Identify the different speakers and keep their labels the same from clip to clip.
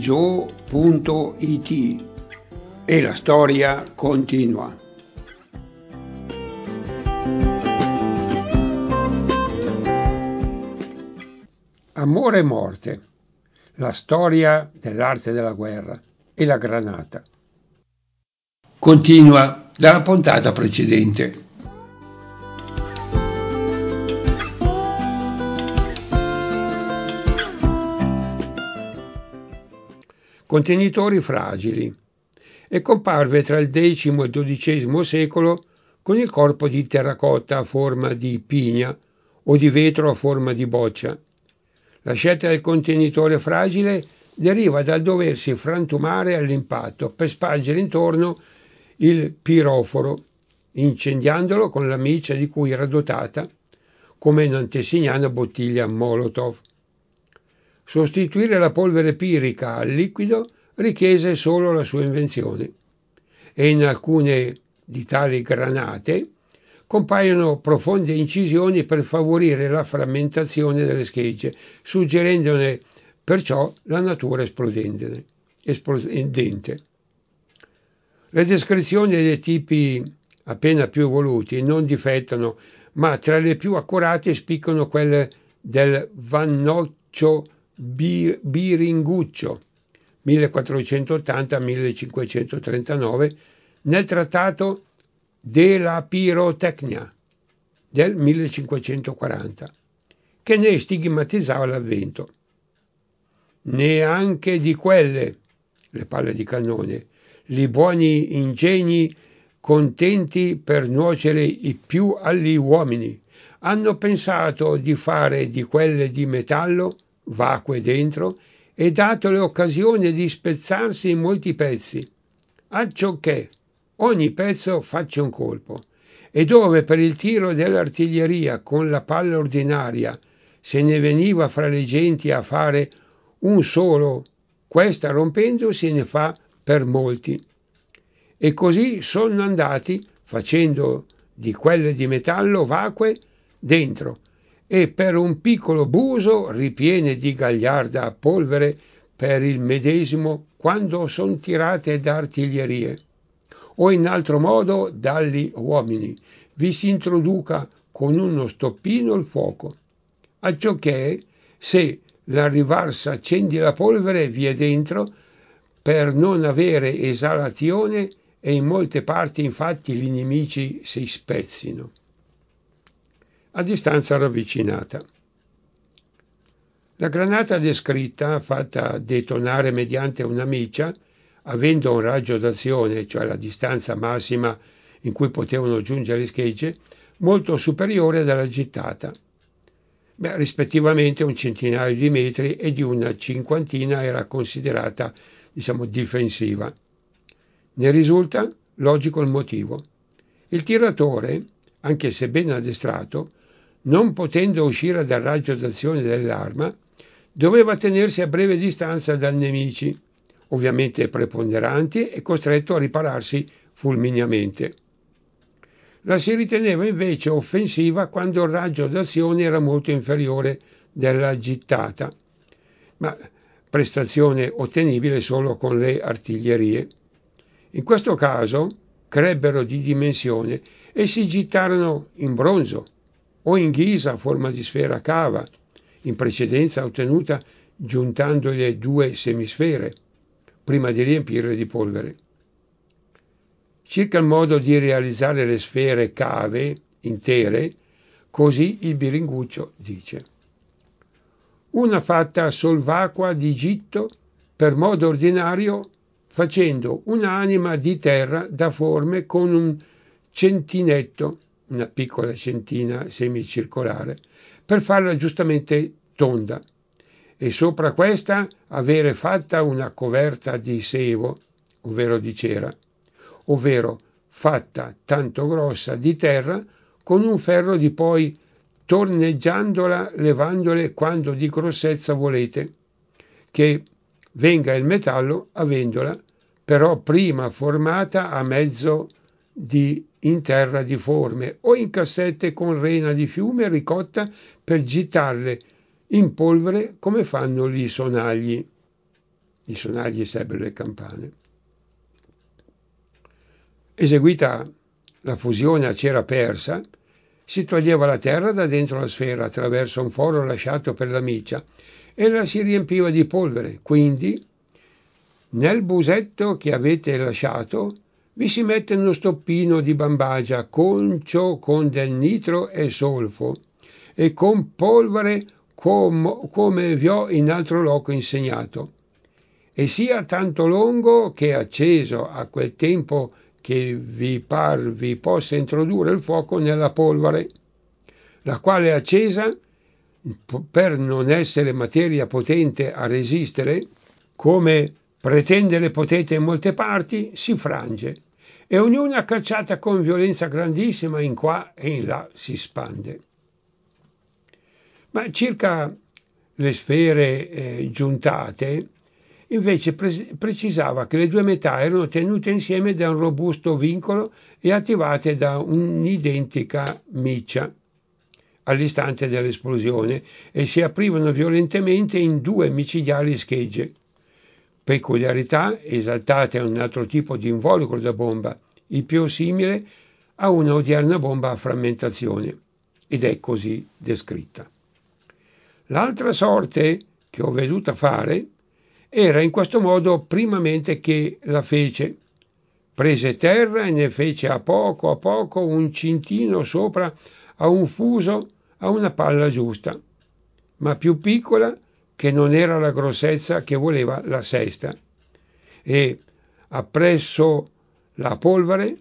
Speaker 1: Joe.it e la storia continua. Amore e morte, la storia dell'arte della guerra e la granata. Continua dalla puntata precedente. Contenitori fragili. E comparve tra il X e il XII secolo con il corpo di terracotta a forma di pigna o di vetro a forma di boccia. La scelta del contenitore fragile deriva dal doversi frantumare all'impatto per spargere intorno il piroforo, incendiandolo con la miccia di cui era dotata, come un'antesignana bottiglia Molotov. Sostituire la polvere pirica al liquido richiese solo la sua invenzione, e in alcune di tali granate compaiono profonde incisioni per favorire la frammentazione delle schegge, suggerendone perciò la natura esplodente. Le descrizioni dei tipi appena più evoluti non difettano, ma tra le più accurate spiccano quelle del Vannoccio Biringuccio 1480-1539 nel trattato della pirotecnia del 1540, che ne stigmatizzava l'avvento. Neanche di quelle, le palle di cannone, li buoni ingegni contenti per nuocere più agli uomini, hanno pensato di fare di quelle di metallo, vacue dentro, e dato l'occasione di spezzarsi in molti pezzi, acciò che ogni pezzo faccia un colpo, e dove per il tiro dell'artiglieria con la palla ordinaria se ne veniva fra le genti a fare un solo, questa rompendo se ne fa per molti. E così sono andati facendo di quelle di metallo vacue dentro, e per un piccolo buso ripiene di gagliarda polvere per il medesimo quando son tirate da artiglierie, o in altro modo dagli uomini, vi si introduca con uno stoppino il fuoco, acciò che se l'arrivar s'accendi la polvere vi è dentro, per non avere esalazione, e in molte parti infatti gli nemici si spezzino. A distanza ravvicinata. La granata descritta, fatta detonare mediante una miccia, avendo un raggio d'azione, cioè la distanza massima in cui potevano giungere le schegge, molto superiore dalla gittata, rispettivamente un centinaio di metri, e di una cinquantina era considerata, difensiva. Ne risulta logico il motivo. Il tiratore, anche se ben addestrato, non potendo uscire dal raggio d'azione dell'arma, doveva tenersi a breve distanza dai nemici, ovviamente preponderanti, e costretto a ripararsi fulmineamente. La si riteneva invece offensiva quando il raggio d'azione era molto inferiore della gittata, ma prestazione ottenibile solo con le artiglierie. In questo caso crebbero di dimensione e si gittarono in bronzo o in ghisa a forma di sfera cava, in precedenza ottenuta giuntando le due semisfere, prima di riempirle di polvere. Circa il modo di realizzare le sfere cave intere, così il Biringuccio dice: una fatta solvacqua di gitto per modo ordinario, facendo un'anima di terra da forme con un centinetto, una piccola centina semicircolare, per farla giustamente tonda, e sopra questa avere fatta una coverta di sevo, ovvero di cera, ovvero fatta tanto grossa di terra con un ferro di poi torneggiandola, levandole quando di grossezza volete, che venga il metallo avendola, però prima formata a mezzo in terra di forme o in cassette con rena di fiume ricotta per gittarle in polvere come fanno gli sonagli. di suonargli sempre le campane. Eseguita la fusione a cera persa, si toglieva la terra da dentro la sfera attraverso un foro lasciato per la miccia e la si riempiva di polvere. Quindi, nel busetto che avete lasciato, vi si mette uno stoppino di bambagia concio con del nitro e solfo e con polvere come vi ho in altro loco insegnato, e sia tanto lungo che acceso a quel tempo che vi possa introdurre il fuoco nella polvere, la quale accesa, per non essere materia potente a resistere, come pretendere potete in molte parti, si frange, e ognuna cacciata con violenza grandissima in qua e in là si spande. Ma circa le sfere giuntate, invece precisava che le due metà erano tenute insieme da un robusto vincolo e attivate da un'identica miccia all'istante dell'esplosione e si aprivano violentemente in due micidiali schegge, peculiarità esaltate a un altro tipo di involucro da bomba, il più simile a una odierna bomba a frammentazione, ed è così descritta. L'altra sorte che ho veduta fare era in questo modo primamente che la fece. Prese terra e ne fece a poco un cintino sopra a un fuso a una palla giusta, ma più piccola che non era la grossezza che voleva la sesta, e appresso la polvere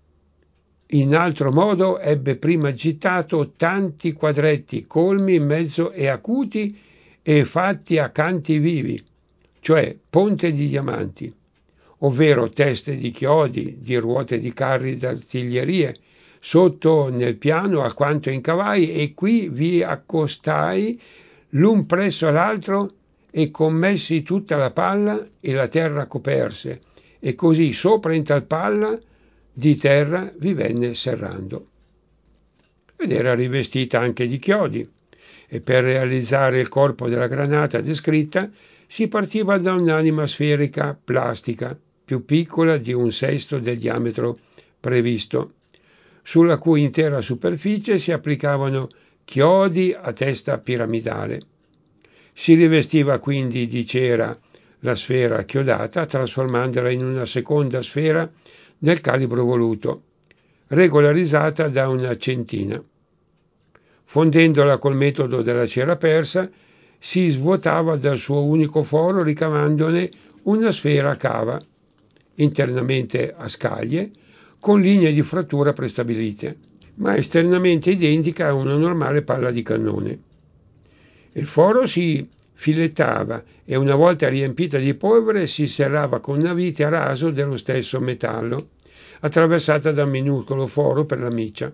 Speaker 1: in altro modo ebbe prima agitato tanti quadretti colmi in mezzo e acuti e fatti a canti vivi, cioè ponte di diamanti, ovvero teste di chiodi, di ruote di carri d'artiglierie, sotto nel piano alquanto incavai, e qui vi accostai l'un presso l'altro e commessi tutta la palla e la terra coperse, e così sopra in tal palla di terra vi venne serrando. Ed era rivestita anche di chiodi, e per realizzare il corpo della granata descritta si partiva da un'anima sferica plastica, più piccola di un sesto del diametro previsto, sulla cui intera superficie si applicavano chiodi a testa piramidale. Si rivestiva quindi di cera la sfera chiodata, trasformandola in una seconda sfera del calibro voluto, regolarizzata da una centina. Fondendola col metodo della cera persa, si svuotava dal suo unico foro ricavandone una sfera a cava, internamente a scaglie, con linee di frattura prestabilite, ma esternamente identica a una normale palla di cannone. Il foro si filettava e una volta riempita di polvere si serrava con una vite a raso dello stesso metallo, attraversata da un minuscolo foro per la miccia.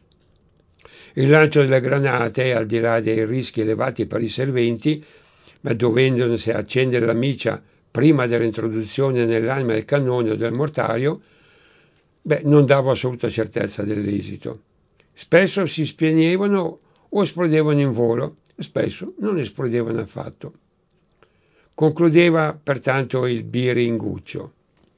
Speaker 1: Il lancio delle granate, al di là dei rischi elevati per i serventi, ma dovendosi accendere la miccia prima dell'introduzione nell'anima del cannone o del mortaio, non dava assoluta certezza dell'esito. Spesso si spegnevano o esplodevano in volo, spesso non esplodevano affatto. Concludeva pertanto il biringuccio.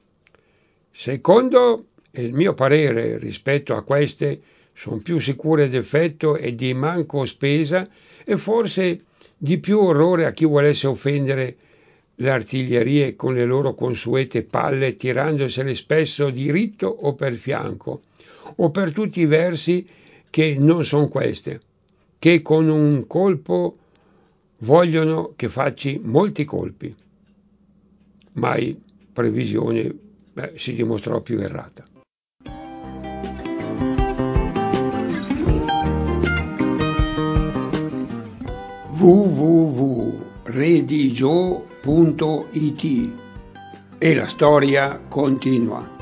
Speaker 1: Secondo il mio parere, rispetto a queste, sono più sicure d'effetto e di manco spesa, e forse di più orrore a chi volesse offendere le artiglierie con le loro consuete palle, tirandosele spesso diritto o per fianco, o per tutti i versi che non sono queste, che con un colpo vogliono che facci molti colpi. Mai previsione si dimostrò più errata. www.redigio.it e la storia continua.